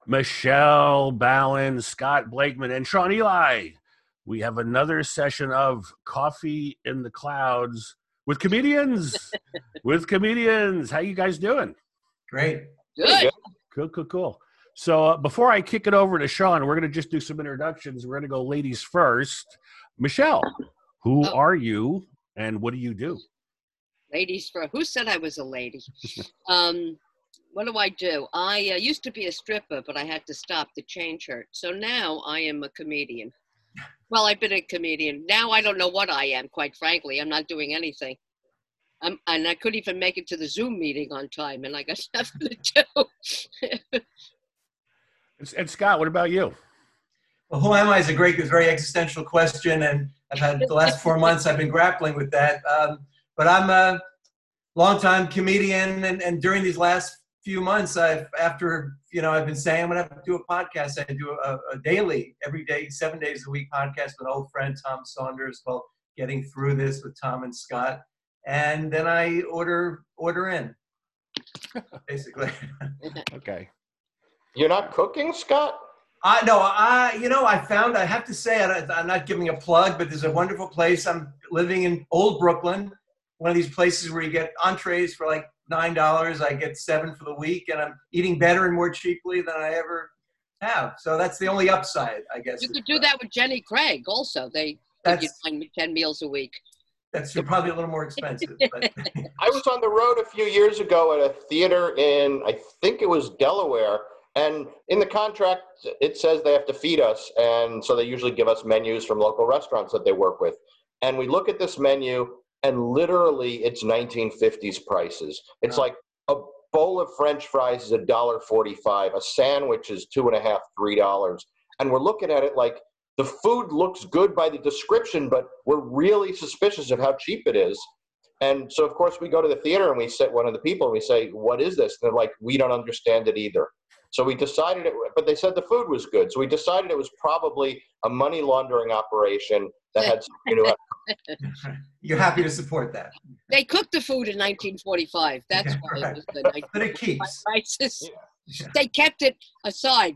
Michelle Ballin, Scott Blakeman, and Sean Eli. We have another session of Coffee in the Clouds with comedians. How you guys doing? Great. Good. Cool. So before I kick it over to Sean, we're going to just do some introductions. We're going to go ladies first. Michelle, who are you and what do you do? Ladies first. Who said I was a lady? What do I do? I used to be a stripper, but I had to stop to change her. So now I am a comedian. Well, I've been a comedian. Now I don't know what I am, quite frankly. I'm not doing anything. And I couldn't even make it to the Zoom meeting on time, and I got nothing to do. And Scott, what about you? Well, who am I is a very existential question, and I've had the last 4 months I've been grappling with that. But I'm a longtime comedian, and during these last few months, I've been saying I'm going to do a podcast. I do a daily, every day, 7 days a week podcast with an old friend, Tom Saunders, called Getting Through This with Tom and Scott. And then I order in, basically. Okay. You're not cooking, Scott? I have to say, I'm not giving a plug, but there's a wonderful place. I'm living in Old Brooklyn, one of these places where you get entrees for like $9. I get $7 for the week, and I'm eating better and more cheaply than I ever have. So that's the only upside, I guess. You could do that with Jenny Craig also. They give you 10 meals a week. That's probably a little more expensive. But. I was on the road a few years ago at a theater in, I think it was Delaware, and in the contract, it says they have to feed us, and so they usually give us menus from local restaurants that they work with. And we look at this menu, and literally it's 1950s prices. It's like a bowl of French fries is $1.45, a sandwich is $2.50, $3. And we're looking at it like, the food looks good by the description, but we're really suspicious of how cheap it is. And so, of course, we go to the theater and we sit one of the people and we say, what is this? And they're like, we don't understand it either. So we decided but they said the food was good. So we decided it was probably a money laundering operation that had something to do. You're happy to support that. They cooked the food in 1945. That's why it was the But it keeps. prices. Yeah. They kept it aside.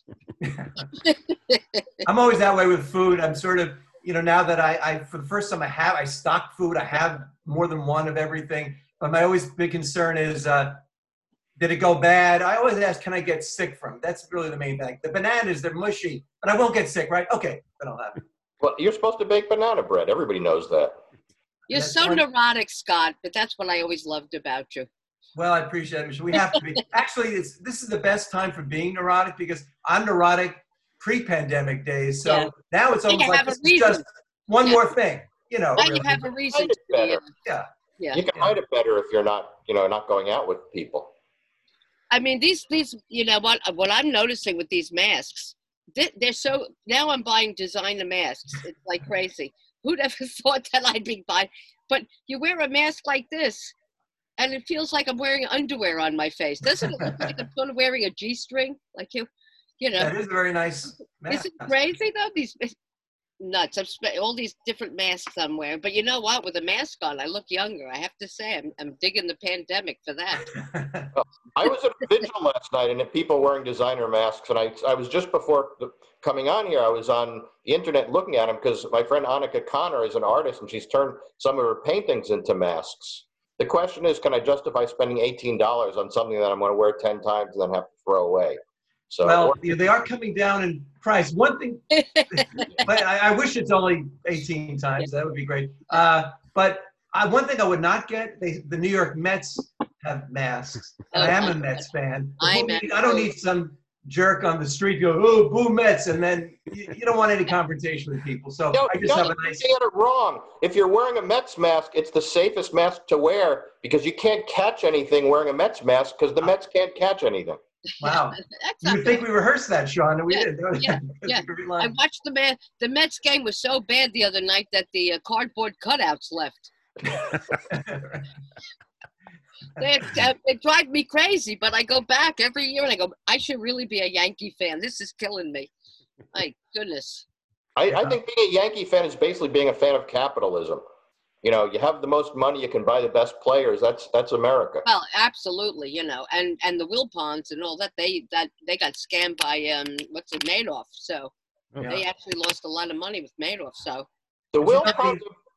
I'm always that way with food. I'm sort of, now that I for the first time I stock food. I have more than one of everything. But my always big concern is, did it go bad? I always ask, can I get sick from it? That's really the main thing. The bananas, they're mushy, but I won't get sick, right? Okay, then I'll have it. Well, you're supposed to bake banana bread. Everybody knows that. You're so neurotic, Scott, but that's what I always loved about you. Well, I appreciate it, Michelle. We have to be. Actually, this is the best time for being neurotic because I'm neurotic pre-pandemic days. So now it's almost like this is just one more thing. Now really. you have a reason to be. Yeah. You can hide it better if you're not, not going out with people. I mean, these, what I'm noticing with these masks, they're so, now I'm buying designer masks. It's like crazy. Who'd ever thought that I'd be buying? But you wear a mask like this, and it feels like I'm wearing underwear on my face. Doesn't it look like I'm sort of wearing a G-string? Like you know. That is a very nice mask. Isn't it crazy, though? These nuts. All these different masks I'm wearing. But you know what? With a mask on, I look younger. I have to say, I'm digging the pandemic for that. I was at a vigil last night, and people wearing designer masks. And I was just before coming on here, I was on the internet looking at them because my friend Annika Connor is an artist, and she's turned some of her paintings into masks. The question is, can I justify spending $18 on something that I'm going to wear 10 times and then have to throw away? So, well, they are coming down in price. One thing, but I wish it's only 18 times. That would be great. But one thing I would not get, the New York Mets have masks. And I am a Mets fan. I don't need some jerk on the street go, oh, boo Mets, and then you don't want any confrontation with people. So I just have a nice. You get it wrong. If you're wearing a Mets mask, it's the safest mask to wear because you can't catch anything wearing a Mets mask because the Mets can't catch anything. Wow. You would think we rehearsed that, Sean, and we did. Yeah. I watched the Mets game was so bad the other night that the cardboard cutouts left. It drives me crazy, but I go back every year and I go, I should really be a Yankee fan. This is killing me. My goodness. I think being a Yankee fan is basically being a fan of capitalism. you have the most money, you can buy the best players. That's America. Well, absolutely, and the Wilpons and all that, they got scammed by what's it, Madoff. So they actually lost a lot of money with Madoff. So the Wilpons,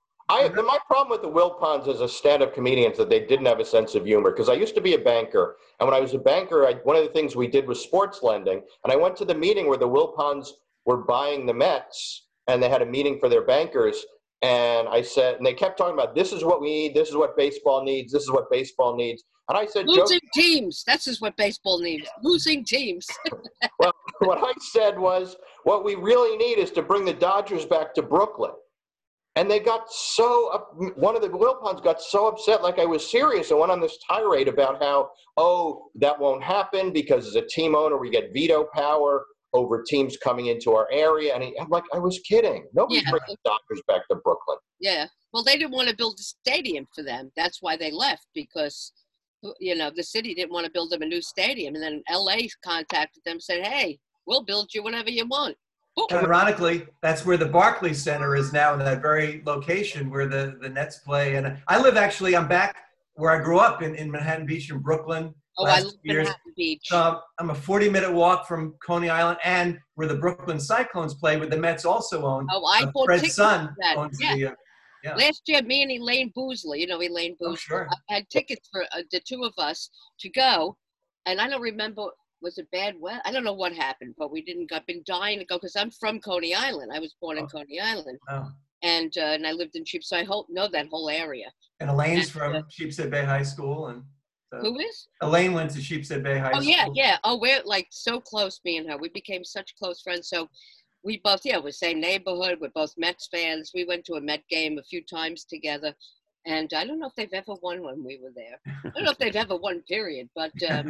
my problem with the Wilpons as a stand-up comedian is that they didn't have a sense of humor. Because I used to be a banker, and when I was a banker, one of the things we did was sports lending. And I went to the meeting where the Wilpons were buying the Mets, and they had a meeting for their bankers. And I said, and they kept talking about, this is what we need, this is what baseball needs, this is what baseball needs. And I said, losing teams. That's just what baseball needs. Losing teams. Well, what I said was, what we really need is to bring the Dodgers back to Brooklyn. And they got one of the Wilpons got so upset, like I was serious, and went on this tirade about how, that won't happen because as a team owner, we get veto power over teams coming into our area. And I'm like, I was kidding. Nobody's bringing the Dodgers back to Brooklyn. Yeah. Well, they didn't want to build a stadium for them. That's why they left, because, the city didn't want to build them a new stadium. And then LA contacted them and said, hey, we'll build you whatever you want. Ironically, that's where the Barclays Center is now, in that very location where the Nets play. And I'm back where I grew up in Manhattan Beach in Brooklyn. Oh, I live in Manhattan Beach. So I'm a 40-minute walk from Coney Island, and where the Brooklyn Cyclones play, where the Mets also own. Oh, I bought Fred's tickets son for that. owns Yeah. Last year, me and Elaine Boozler, Elaine Boozler, sure. I had tickets for the two of us to go, and I don't remember, was it bad weather? I don't know what happened, but I've been dying to go, because I'm from Coney Island. I was born in Coney Island. Oh. And I lived in Sheepshead, so I know that whole area. And Elaine's from Sheepshead Bay High School. And who is? Elaine went to Sheepshead Bay High School. Oh, yeah. Oh, we're like so close, me and her. We became such close friends. So we both, we're same neighborhood. We're both Mets fans. We went to a Met game a few times together. And I don't know if they've ever won when we were there. I don't know if they've ever won, period. But,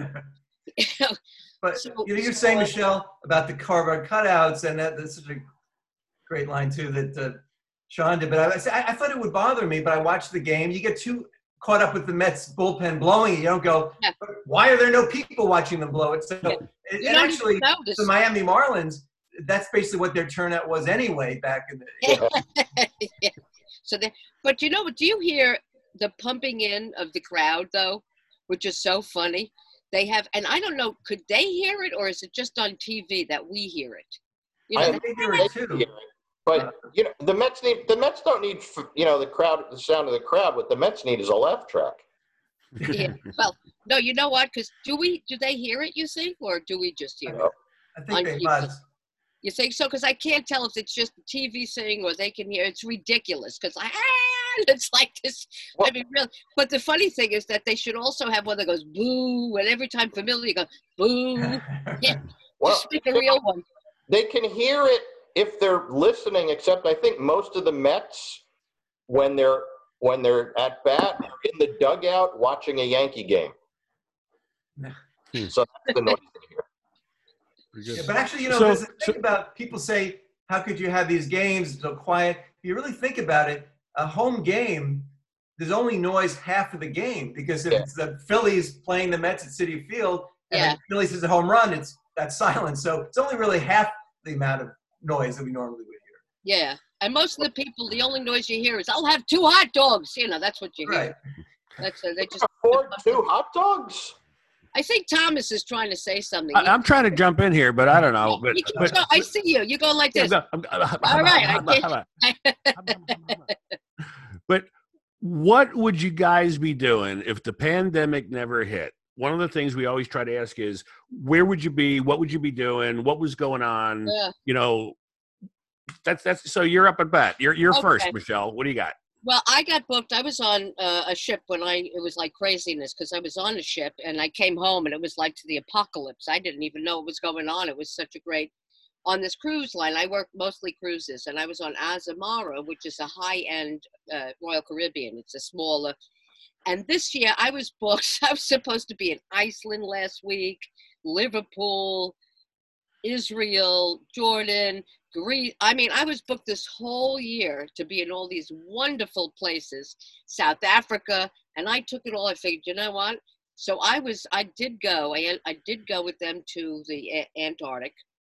but you're saying, Michelle, about the cardboard cutouts, and that's such a great line, too, that Sean did. But I thought it would bother me, but I watched the game. You get too caught up with the Mets bullpen blowing it. You don't go, why are there no people watching them blow it? So, and actually, the Miami Marlins, that's basically what their turnout was anyway back in the yeah. So, but do you hear the pumping in of the crowd, though, which is so funny? They have, and I don't know, could they hear it, or is it just on TV that we hear it? I think they hear it too. But the Mets don't need the crowd, the sound of the crowd. What the Mets need is a laugh track. Yeah. Well, no, you know what? Because do they hear it? You think, or do we just hear it? I think they must. You think so? Because I can't tell if it's just a TV thing or they can hear. It's ridiculous. Because it's like this. Well, I mean, really. But the funny thing is that they should also have one that goes boo, and every time familiar goes boo. Yeah. Well, just make a real one. They can hear it if they're listening, except I think most of the Mets, when they're at bat, are in the dugout watching a Yankee game. So that's the noise they hear. Yeah, but actually, there's a thing about people say, how could you have these games so quiet? If you really think about it, a home game, there's only noise half of the game, because if it's the Phillies playing the Mets at Citi Field and the Phillies is a home run, that's silent. So it's only really half the amount of noise that we normally would hear. Yeah, and most of the people, the only noise you hear is, I'll have 2 hot dogs. That's what you hear. Right. That's they just afford 2 hot dogs. I think Thomas is trying to say something. I'm trying to jump in here, but I don't know. But I see you. You go like this. All right. But what would you guys be doing if the pandemic never hit? One of the things we always try to ask is, where would you be? What would you be doing? What was going on? Yeah. That's so you're up at bat. You're first, Michelle. What do you got? Well, I got booked. I was on a ship it was like craziness, because I was on a ship and I came home and it was like to the apocalypse. I didn't even know what was going on. It was such a great, on this cruise line, I work mostly cruises, and I was on Azamara, which is a high-end Royal Caribbean. It's a smaller. And this year I was booked. I was supposed to be in Iceland last week, Liverpool, Israel, Jordan, Greece. I mean, I was booked this whole year to be in all these wonderful places, South Africa, and I took it all. I figured, you know what? So I did go with them to the Antarctic,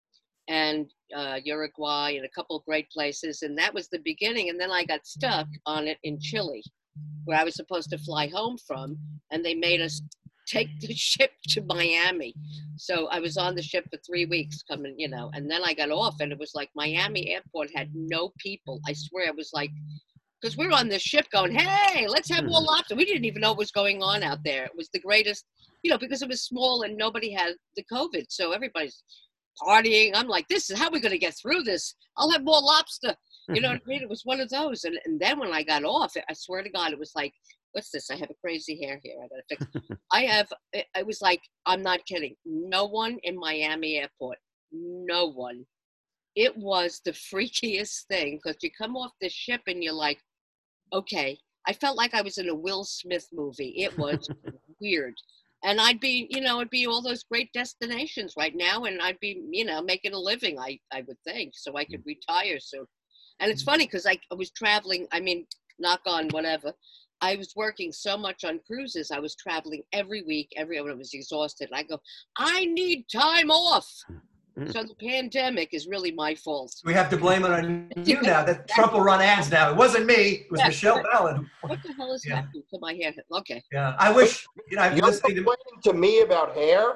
and Uruguay and a couple of great places. And that was the beginning. And then I got stuck on it in Chile, where I was supposed to fly home from. And they made us take the ship to Miami. So I was on the ship for 3 weeks coming, you know, and then I got off and it was like Miami airport had no people. I swear it was like, because we were on this ship going, hey, let's have more lobster. We didn't even know what was going on out there. It was the greatest, you know, because it was small and nobody had the COVID. So everybody's partying. I'm like, this is how we're going to get through this. I'll have more lobster. You know what I mean? It was one of those. And then when I got off, I swear to God, it was like, what's this? I have a crazy hair here. I got to fix it. I was like, I'm not kidding. No one in Miami airport. No one. It was the freakiest thing because you come off the ship and you're like, okay. I felt like I was in a Will Smith movie. It was weird. And I'd be, you know, it'd be all those great destinations right now. And I'd be, you know, making a living, I would think, so I could retire soon. And it's funny because I was traveling, I mean, knock on whatever. I was working so much on cruises. I was traveling every week, I was exhausted. I go, I need time off. So the pandemic is really my fault. We have to blame it on you now. That Trump will run ads now. It wasn't me. It was Michelle Ballin. What the hell is happening to my hair? Okay. Yeah, I wish, you know, You're complaining to me about hair?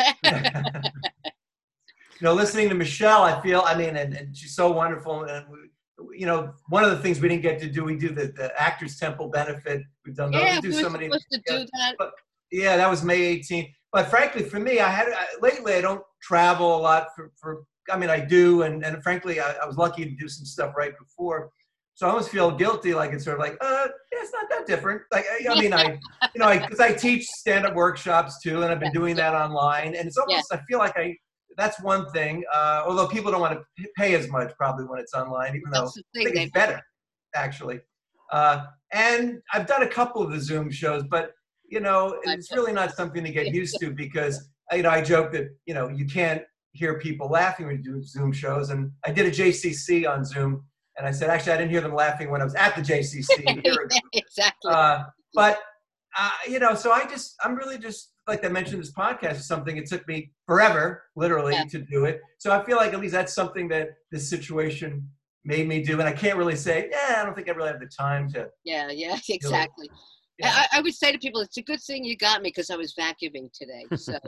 You know, listening to Michelle, I feel, I mean, and she's so wonderful. And, you know, one of the things we didn't get to do, we do the Actors Temple benefit. We've done those. Yeah, we we were so many, supposed to do that. But, yeah, that was May 18th. But frankly, for me, lately I don't travel a lot for I mean, I do. And frankly, I was lucky to do some stuff right before. So I almost feel guilty, like it's sort of like, yeah, it's not that different. Like, I mean, because I teach stand-up workshops too, and I've been doing that online. And it's almost, I feel like that's one thing. Although people don't want to pay as much probably when it's online, even though I think it's better, actually. And I've done a couple of the Zoom shows, but, you know, it's really not something to get used to because, you know, I joke that, you know, you can't hear people laughing when you do Zoom shows. And I did a JCC on Zoom. And I said, actually, I didn't hear them laughing when I was at the JCC a year ago. Exactly. But, you know, so I'm really just, like I mentioned, this podcast is something, it took me forever, literally, to do it. So I feel like at least that's something that this situation made me do. And I can't really say, I don't think I really have the time to. Yeah, exactly. Yeah. I would say to people, it's a good thing you got me because I was vacuuming today. So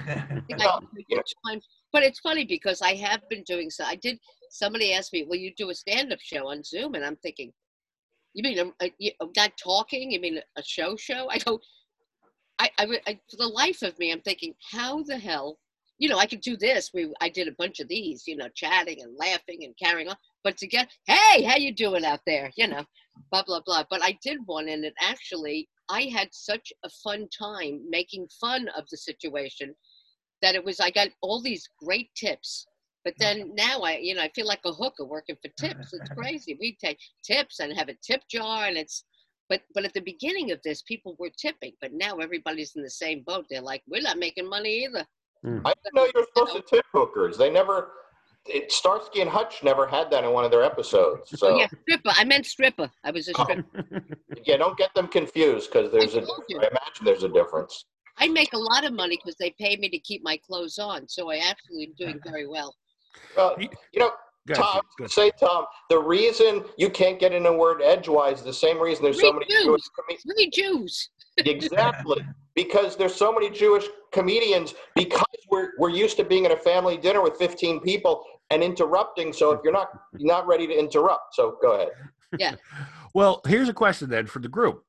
but it's funny because I have been doing so. Somebody asked me, will you do a stand-up show on Zoom? And I'm thinking, you mean not talking? You mean a show? I go, for the life of me, I'm thinking, how the hell, you know, I could do this. I did a bunch of these, you know, chatting and laughing and carrying on. But to get, hey, how you doing out there? You know, blah, blah, blah. But I did one, and it actually, I had such a fun time making fun of the situation that I got all these great tips. But then now I feel like a hooker working for tips. It's crazy. We take tips and have a tip jar, and but at the beginning of this, people were tipping. But now everybody's in the same boat. They're like, we're not making money either. I didn't know you were supposed to tip hookers. Starsky and Hutch never had that in one of their episodes. So. Oh, yeah, stripper. I meant stripper. I was a stripper. Yeah, don't get them confused because I imagine there's a difference. I make a lot of money because they pay me to keep my clothes on. So I actually am doing very well. Well, you know, Tom, the reason you can't get in a word edgewise is the same reason there's so many Jewish comedians. 3 Jews. Exactly. Because there's so many Jewish comedians because we're used to being at a family dinner with 15 people and interrupting. So if you're not ready to interrupt, so go ahead. Yeah. Well, here's a question then for the group.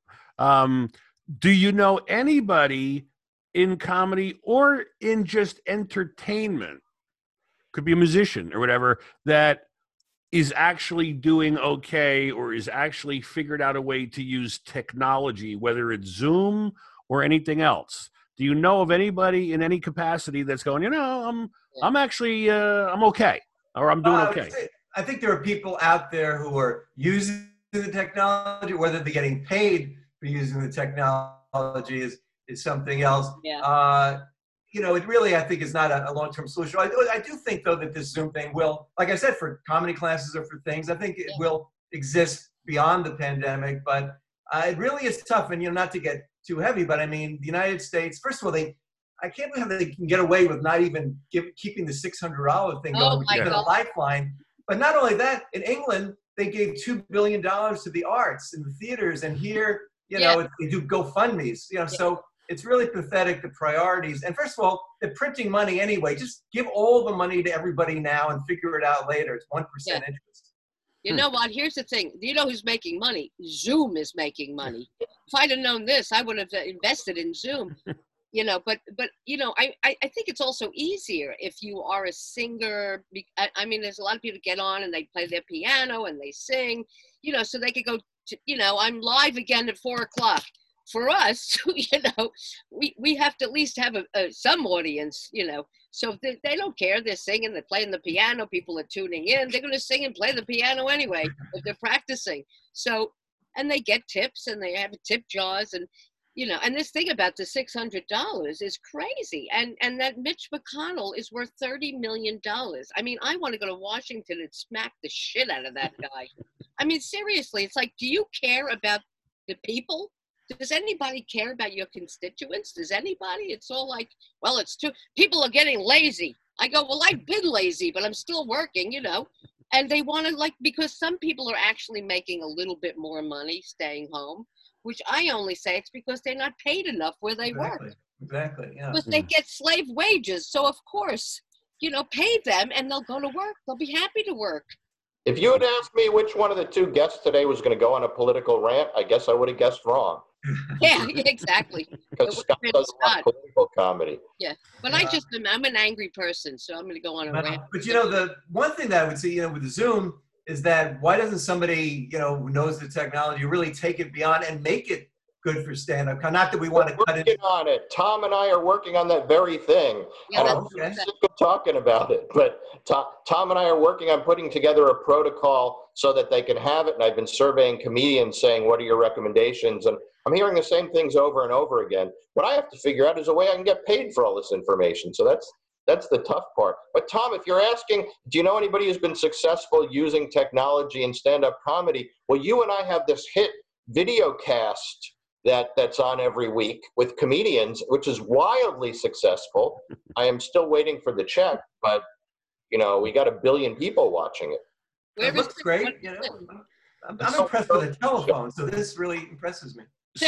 Do you know anybody in comedy or in just entertainment, could be a musician or whatever, that is actually doing okay or is actually figured out a way to use technology, whether it's Zoom or anything else? Do you know of anybody in any capacity that's going, you know, I'm actually, I'm okay, or I'm doing okay? I think there are people out there who are using the technology, whether they're getting paid for using the technology is something else. Yeah. You know, it really, I think, is not a long-term solution. I do think, though, that this Zoom thing will, like I said, for comedy classes or for things, I think it will exist beyond the pandemic. But it really is tough. And, you know, not to get too heavy, but I mean, the United States, first of all, I can't believe how they can get away with not even keeping the $600 thing Oh, going, my even a God. lifeline. But not only that, in England, they gave $2 billion to the arts and the theaters. And here, you know, they do GoFundMes, you know, so it's really pathetic, the priorities. And first of all, they're printing money anyway. Just give all the money to everybody now and figure it out later. It's 1% interest. You know what? Here's the thing. You know who's making money? Zoom is making money. If I'd have known this, I would have invested in Zoom. You know, but you know, I think it's also easier if you are a singer. I mean, there's a lot of people get on and they play their piano and they sing, you know, so they could go to, you know, I'm live again at 4:00. For us, you know, we have to at least have some audience, you know. So if they don't care, they're singing, they're playing the piano, people are tuning in, they're going to sing and play the piano anyway if they're practicing. So, and they get tips and they have tip jars and, you know, and this thing about the $600 is crazy. And that Mitch McConnell is worth $30 million. I mean, I want to go to Washington and smack the shit out of that guy. I mean, seriously, it's like, do you care about the people? Does anybody care about your constituents? Does anybody? It's all like, well, people are getting lazy. I go, well, I've been lazy, but I'm still working, you know. And they want to, like, because some people are actually making a little bit more money staying home, which I only say it's because they're not paid enough where they work. Exactly, yeah. Because they get slave wages. So, of course, you know, pay them and they'll go to work. They'll be happy to work. If you had asked me which one of the two guests today was going to go on a political rant, I guess I would have guessed wrong. Yeah, exactly. Because Scott doesn't like political comedy. Yeah, but I'm an angry person, so I'm going to go on a rant. But, you know, the one thing that I would say, you know, with the Zoom is that why doesn't somebody, you know, who knows the technology really take it beyond and make it good for stand-up? Not that we want to cut it. Working on it. Tom and I are working on that very thing. Yeah, and I'm sick of talking about it. But Tom and I are working on putting together a protocol so that they can have it. And I've been surveying comedians saying, what are your recommendations? And I'm hearing the same things over and over again. What I have to figure out is a way I can get paid for all this information. So that's the tough part. But Tom, if you're asking, do you know anybody who's been successful using technology in stand-up comedy? Well, you and I have this hit video cast that's on every week with comedians, which is wildly successful. I am still waiting for the check, but you know, we got 1 billion people watching it. It looks great. You know, I'm impressed with the telephone, so this really impresses me.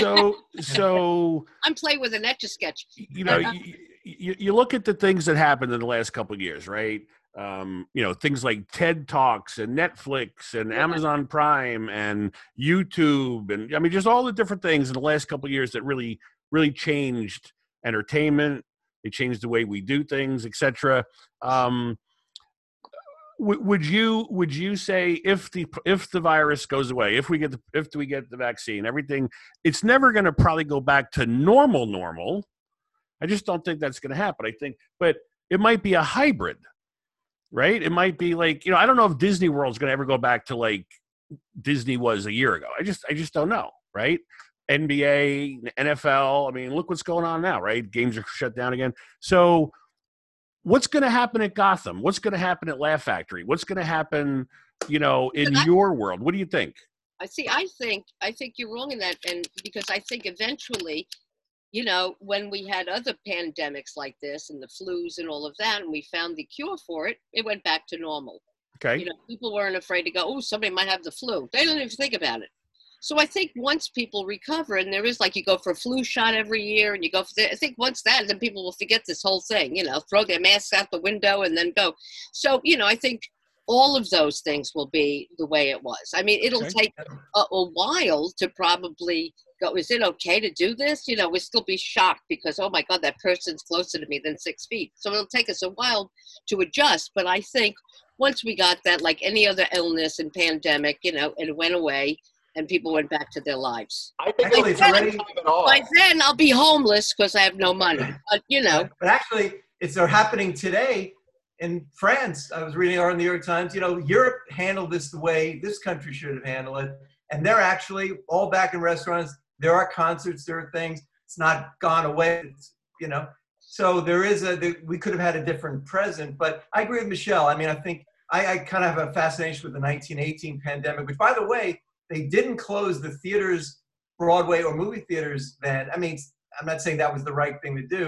So I'm playing with an Etch-a-Sketch. You know, you look at the things that happened in the last couple of years, right? You know, things like TED Talks and Netflix and Amazon Prime and YouTube, and I mean, just all the different things in the last couple of years that really, really changed entertainment. They changed the way we do things, etc. Would you say if the virus goes away, if we get the vaccine, everything, it's never going to probably go back to normal. I just don't think that's going to happen. I think, but it might be a hybrid, right? It might be like, you know, I don't know if Disney World's going to ever go back to like Disney was a year ago. I just don't know, right? NBA, NFL. I mean, look what's going on now, right? Games are shut down again. So what's going to happen at Gotham? What's going to happen at Laugh Factory? What's going to happen, you know, in your world? What do you think? I think you're wrong in that, and because I think eventually, you know, when we had other pandemics like this and the flus and all of that, and we found the cure for it, it went back to normal. Okay. You know, people weren't afraid to go, oh, somebody might have the flu. They didn't even think about it. So I think once people recover, and there is like you go for a flu shot every year, and you go for I think once that, then people will forget this whole thing, you know, throw their masks out the window and then go. So, you know, I think all of those things will be the way it was. I mean, it'll take a while to probably go, is it okay to do this? You know, we'll still be shocked because, oh my God, that person's closer to me than 6 feet. So it'll take us a while to adjust. But I think once we got that, like any other illness and pandemic, you know, it went away. And people went back to their lives. I think actually, it's already by then I'll be homeless because I have no money. But you know. But actually, they're happening today in France. I was reading in the New York Times. You know, Europe handled this the way this country should have handled it, and they're actually all back in restaurants. There are concerts. There are things. It's not gone away. It's, you know, so there is we could have had a different present. But I agree with Michelle. I mean, I think I kind of have a fascination with the 1918 pandemic, which, by the way, they didn't close the theaters, Broadway or movie theaters then. I mean, I'm not saying that was the right thing to do,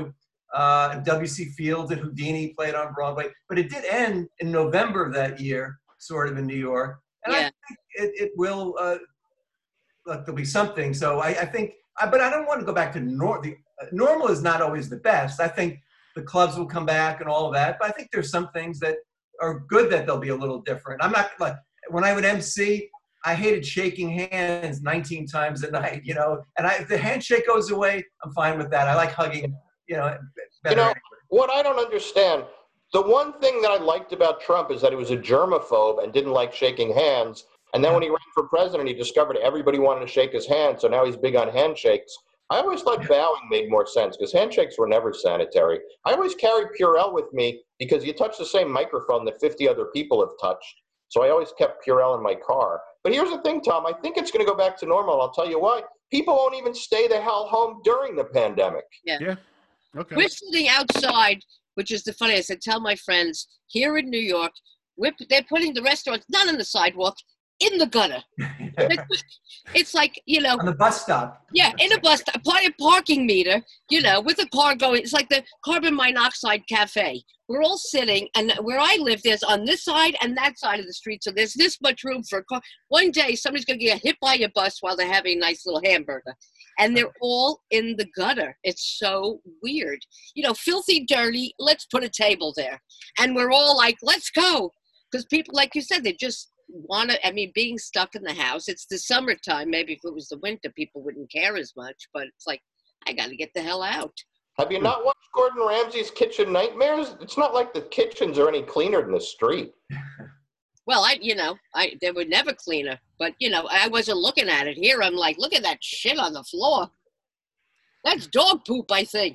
W.C. Fields and Houdini played on Broadway. But it did end in November of that year, sort of in New York. And I think it will, look, there'll be something. So I think, but I don't want to go back to normal is not always the best. I think the clubs will come back and all of that. But I think there's some things that are good that they'll be a little different. I'm not like, when I would MC, I hated shaking hands 19 times a night, you know, and if the handshake goes away, I'm fine with that. I like hugging, you know, better. You know, what I don't understand, the one thing that I liked about Trump is that he was a germaphobe and didn't like shaking hands. And then when he ran for president, he discovered everybody wanted to shake his hand. So now he's big on handshakes. I always thought bowing made more sense because handshakes were never sanitary. I always carry Purell with me because you touch the same microphone that 50 other people have touched. So I always kept Purell in my car. But here's the thing, Tom. I think it's going to go back to normal. And I'll tell you why. People won't even stay the hell home during the pandemic. Yeah. Okay. We're sitting outside, which is the funniest. I tell my friends here in New York, they're putting the restaurants not on the sidewalk, in the gutter. It's like, you know. On the bus stop. Yeah, in a bus stop, a parking meter, you know, with a car going. It's like the carbon monoxide cafe. We're all sitting, and where I live, there's on this side and that side of the street, so there's this much room for a car. One day, somebody's going to get hit by a bus while they're having a nice little hamburger. And they're all in the gutter. It's so weird. You know, filthy, dirty, let's put a table there. And we're all like, let's go. Because people, like you said, they just want to, I mean, being stuck in the house, it's the summertime. Maybe if it was the winter, people wouldn't care as much. But it's like, I got to get the hell out. Have you not watched Gordon Ramsay's Kitchen Nightmares? It's not like the kitchens are any cleaner than the street. Well, they were never cleaner. But, you know, I wasn't looking at it. Here, I'm like, look at that shit on the floor. That's dog poop, I think.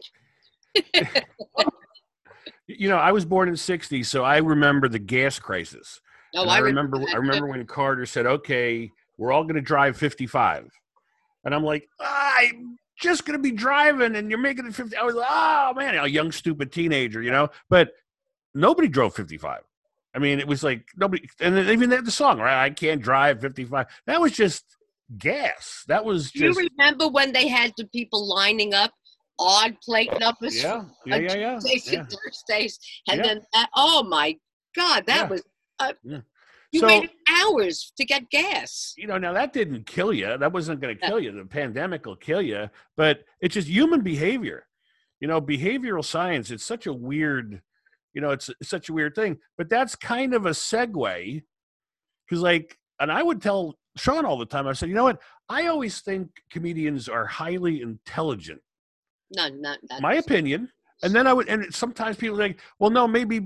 You know, I was born in '60, so I remember the gas crisis. Oh, I remember when Carter said, okay, we're all going to drive 55. And I'm like, I'm just going to be driving and you're making it 50. I was like, oh, man, a young, stupid teenager, you know. But nobody drove 55. I mean, it was like nobody. And even they had the song, right? I can't drive 55. That was just gas. That was just. You remember when they had the people lining up? Odd plate numbers. Yeah. Thursdays. And then, oh my God, that was, you waited hours to get gas. You know, now that didn't kill you. That wasn't going to kill you. The pandemic will kill you. But it's just human behavior. You know, behavioral science, it's such a weird, you know, it's such a weird thing. But that's kind of a segue. Because like, and I would tell Sean all the time, I said, you know what? I always think comedians are highly intelligent. No, not my opinion. And then and sometimes people think, well, no, maybe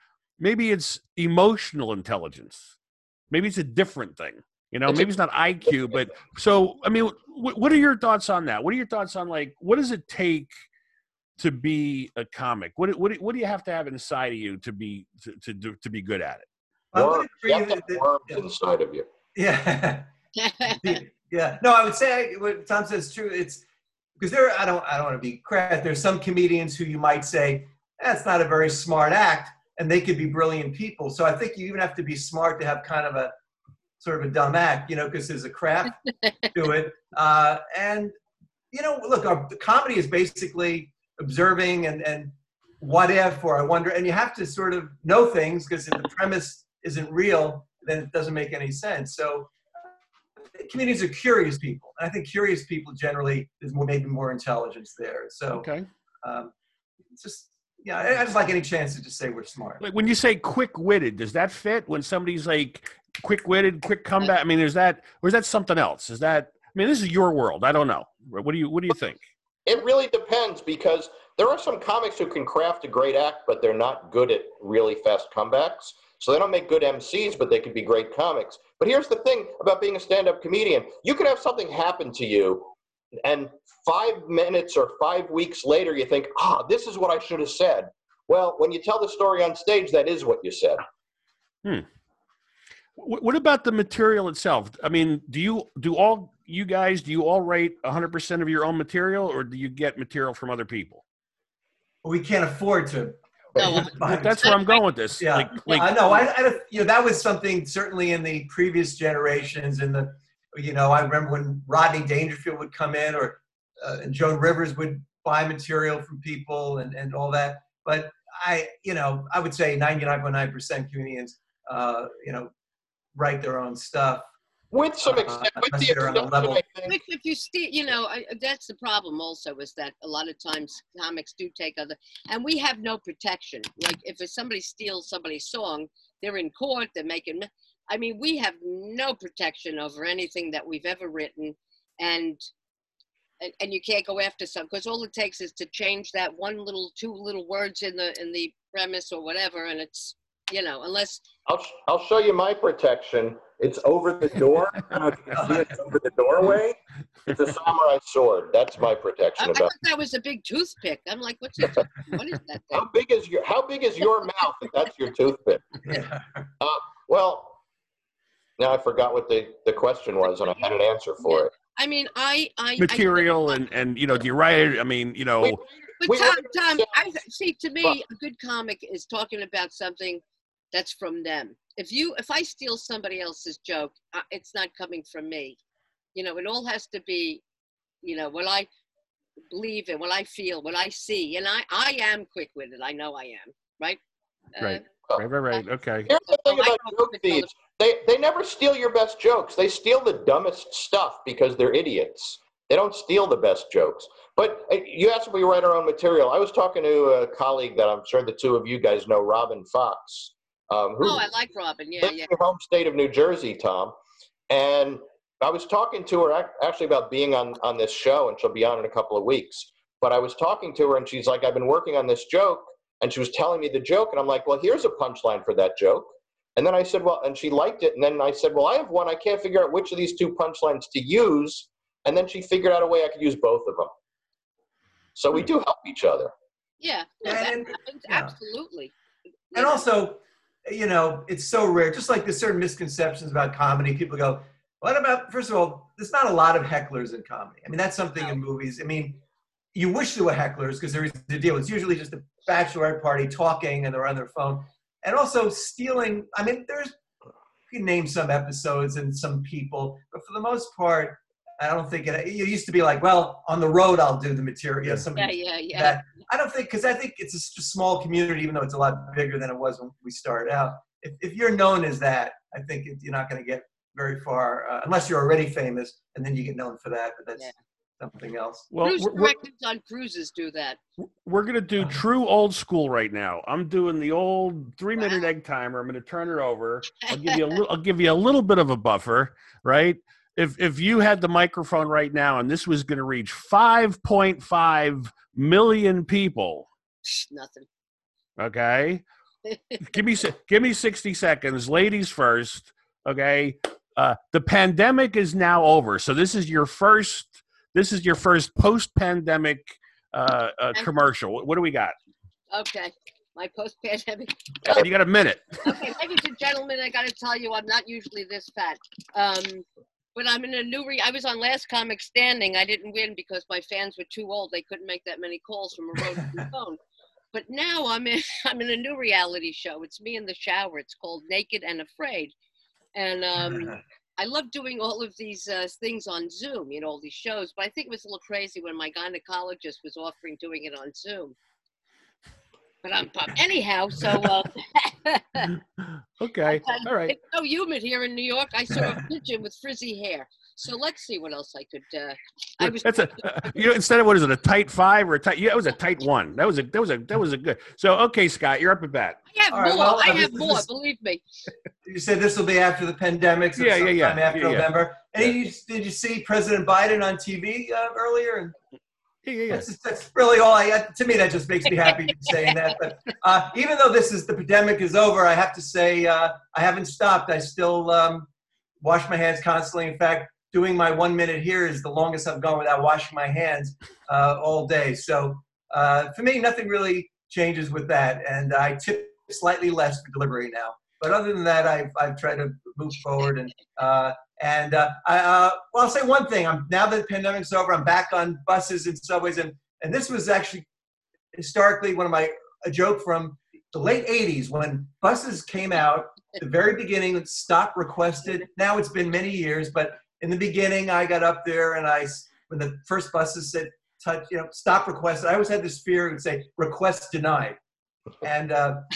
it's emotional intelligence. Maybe it's a different thing. You know, maybe it's not IQ, but so, I mean, what are your thoughts on that? What are your thoughts on, like, what does it take to be a comic? What do you have to have inside of you to be good at it? You have to have worms inside of you. Yeah. Yeah. No, I would say what Tom says is true. It's because I don't want to be crass. There's some comedians who you might say, that's not a very smart act, and they could be brilliant people. So I think you even have to be smart to have kind of a sort of a dumb act, you know, because there's a craft to it. And, you know, look, our comedy is basically observing and what if, or I wonder, and you have to sort of know things, because if the premise isn't real, then it doesn't make any sense. So comedians are curious people. And I think curious people generally, there's maybe more intelligence there. So okay. It's just, yeah, I just like any chance to just say we're smart. Like when you say quick-witted, does that fit? When somebody's like quick-witted, quick comeback, I mean, or is that something else? Is that, I mean, this is your world. I don't know. What do you think? It really depends, because there are some comics who can craft a great act, but they're not good at really fast comebacks. So they don't make good MCs, but they could be great comics. But here's the thing about being a stand-up comedian. You could have something happen to you, and 5 minutes or 5 weeks later, you think, this is what I should have said. Well, when you tell the story on stage, that is what you said. What about the material itself? I mean, do you all write 100% of your own material, or do you get material from other people? We can't afford to. No, that's where I'm going with this. Yeah, I know. You know, that was something certainly in the previous generations. I remember when Rodney Dangerfield would come in, or and Joan Rivers would buy material from people and all that. But I would say 99.9% comedians, write their own stuff. With some extent, with the exception, I think. If you steal, that's the problem also, is that a lot of times comics do take other, and we have no protection. Like if somebody steals somebody's song, they're in court, they're making, we have no protection over anything that we've ever written, and you can't go after some, because all it takes is to change that two little words in the premise or whatever, and it's, unless. I'll show you my protection. It's over the door. I don't know if you can see it. It's over the doorway. It's a samurai sword. That's my protection. I thought that was a big toothpick. I'm like, what is that thing? How big is your mouth if that's your toothpick? Yeah. Well, now I forgot what the question was, and I had an answer for it. Material and do you write it? But Tom, to me, a good comic is talking about something that's from them. If I steal somebody else's joke, it's not coming from me. It all has to be, what I believe in, what I feel, what I see. And I am quick-witted. I know I am, right? Right. Okay. Here's the thing about joke thieves. They never steal your best jokes. They steal the dumbest stuff because they're idiots. They don't steal the best jokes. But you asked if we write our own material. I was talking to a colleague that I'm sure the two of you guys know, Robin Fox. I like Robin. Yeah. In your home state of New Jersey, Tom. And I was talking to her actually about being on this show, and she'll be on in a couple of weeks. But I was talking to her, and she's like, I've been working on this joke. And she was telling me the joke, and I'm like, well, here's a punchline for that joke. And then I said, well, and she liked it. And then I said, well, I have one. I can't figure out which of these two punchlines to use. And then she figured out a way I could use both of them. So we do help each other. Yeah, absolutely. And also, it's so rare. Just like there's certain misconceptions about comedy. People go, what about, first of all, there's not a lot of hecklers in comedy. that's something in movies. You wish there were hecklers because there is the deal. It's usually just a bachelorette party talking and they're on their phone. And also stealing. You can name some episodes and some people, but for the most part, I don't think it used to be like, well, on the road, I'll do the material. Yeah. I don't think, because I think it's a small community, even though it's a lot bigger than it was when we started out. If you're known as that, I think you're not going to get very far, unless you're already famous, and then you get known for that, but that's something else. Well, cruise directors on cruises do that. We're going to do true old school right now. I'm doing the old 3-minute egg timer. I'm going to turn it over. I'll give you a little bit of a buffer, right? If you had the microphone right now and this was going to reach 5.5 million people. Nothing. Okay. give me 60 seconds. Ladies first. Okay. The pandemic is now over. So this is your first post-pandemic commercial. What do we got? Okay. My post-pandemic. You got a minute. Okay, ladies and gentlemen, I got to tell you, I'm not usually this fat. But I'm in I was on Last Comic Standing. I didn't win because my fans were too old. They couldn't make that many calls from a rotary phone. But now I'm in a new reality show. It's me in the shower. It's called Naked and Afraid. And I love doing all of these things on Zoom, all these shows. But I think it was a little crazy when my gynecologist was offering doing it on Zoom. But I'm anyhow, so okay, all right. It's so humid here in New York. I saw a pigeon with frizzy hair. So let's see what else I could. Instead of what is it, a tight 5 or a tight? Yeah, it was a tight 1. That was a good. So okay, Scott, you're up at bat. I have more. Well, I have more. Believe me. You said this will be after the pandemic. So sometime after November. And did you see President Biden on TV earlier? Yeah. That's really all to me, that just makes me happy saying that. But even though the pandemic is over, I have to say I haven't stopped. I still wash my hands constantly. In fact, doing my 1 minute here is the longest I've gone without washing my hands all day. So for me, nothing really changes with that. And I tip slightly less for delivery now. But other than that, I've tried to move forward. I'll say one thing. Now that the pandemic's over, I'm back on buses and subways. And this was actually historically a joke from the late 80s when buses came out. The very beginning, stop requested. Now it's been many years, but in the beginning, I got up there and when the first buses said, touch, stop requests. I always had this fear it would say request denied. And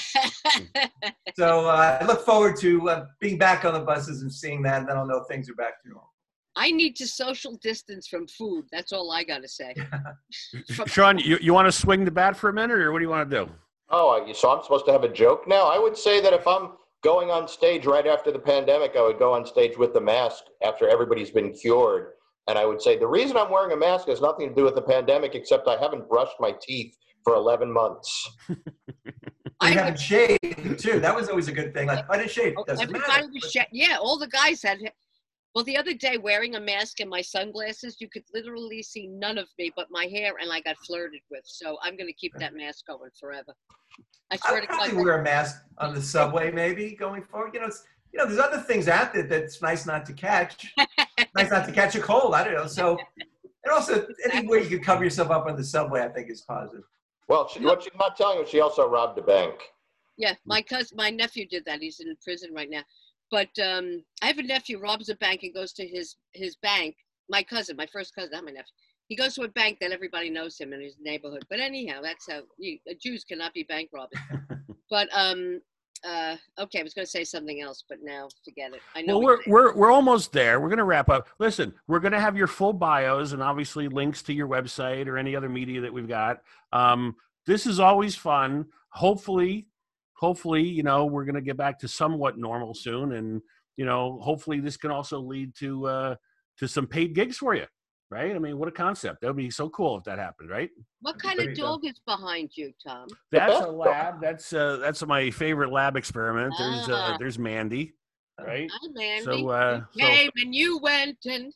so I look forward to being back on the buses and seeing that, and then I'll know things are back to normal. I need to social distance from food. That's all I got to say. Sean, you want to swing the bat for a minute, or what do you want to do? Oh, so I'm supposed to have a joke now? I would say that if I'm going on stage right after the pandemic, I would go on stage with the mask after everybody's been cured. And I would say the reason I'm wearing a mask has nothing to do with the pandemic, except I haven't brushed my teeth for 11 months. I haven't shaved too. That was always a good thing. Like, I didn't shave. Doesn't matter. Yeah, all the guys had. Well, the other day, wearing a mask and my sunglasses, you could literally see none of me but my hair, and I got flirted with. So I'm going to keep that mask going forever. I swear to God. Probably wear a mask on the subway, maybe going forward. There's other things out there that's nice not to catch. Nice not to catch a cold. I don't know. So, and also any way you can cover yourself up on the subway, I think is positive. Well, what she's not telling you, she also robbed a bank. Yeah, my nephew did that. He's in prison right now. But I have a nephew, robs a bank and goes to his bank. My first cousin, not my nephew. He goes to a bank that everybody knows him in his neighborhood. But anyhow, that's how Jews cannot be bank robbers. But okay, I was going to say something else, but now forget it. I know. Well, we're almost there. We're going to wrap up. Listen, we're going to have your full bios and obviously links to your website or any other media that we've got. This is always fun. Hopefully, we're going to get back to somewhat normal soon, and hopefully this can also lead to some paid gigs for you. Right? I mean, what a concept. That would be so cool if that happened, right? What kind of dog is behind you, Tom? That's a lab. That's my favorite lab experiment. There's Mandy, right? Hi, Mandy. So, came and you went and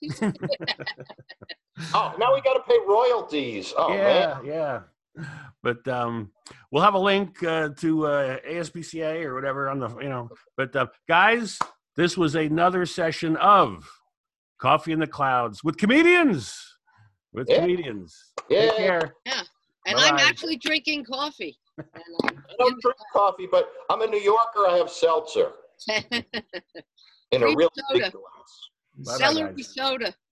Oh, now we got to pay royalties. Oh, man. Yeah. But we'll have a link to ASPCA or whatever on the, But guys, this was another session of Coffee in the Clouds with comedians. Comedians. Yeah. Take care. Yeah. And Bye-bye. I'm actually drinking coffee. I don't drink coffee, but I'm a New Yorker. I have seltzer in a Green really soda. big glass. Bye-bye, Celery guys. soda.